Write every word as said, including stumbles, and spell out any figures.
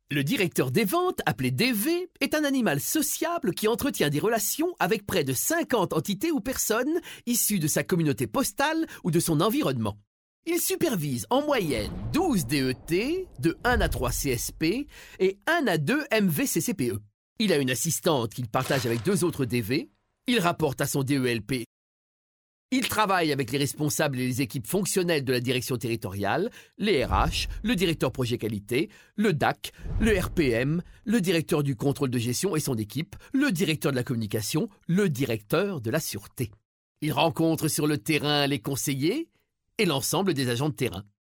Le directeur des ventes, appelé D V, est un animal sociable qui entretient des relations avec près de cinquante entités ou personnes issues de sa communauté postale ou de son environnement. Il supervise en moyenne douze D E T, de un à trois C S P et un à deux M V C C P E. Il a une assistante qu'il partage avec deux autres D V. Il rapporte à son D E L P. Il travaille avec les responsables et les équipes fonctionnelles de la direction territoriale, les R H, le directeur projet qualité, le D A C, le R P M, le directeur du contrôle de gestion et son équipe, le directeur de la communication, le directeur de la sûreté. Il rencontre sur le terrain les conseillers et l'ensemble des agents de terrain.